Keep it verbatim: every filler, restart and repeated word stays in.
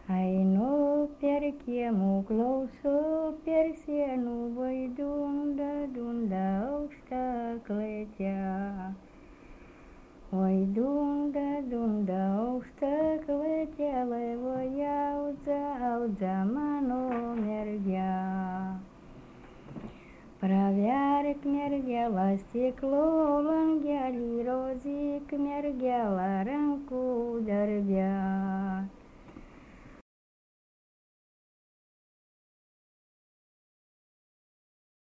Ai nu per chiemu klausu per sienų vaidunda dunda aukšta klėtė. Oi dunda dunda aukšta klėtė laivoje audza audza mano merge. Praverk mergelą stiklo langelį, rozyk mergelą rankų darbe.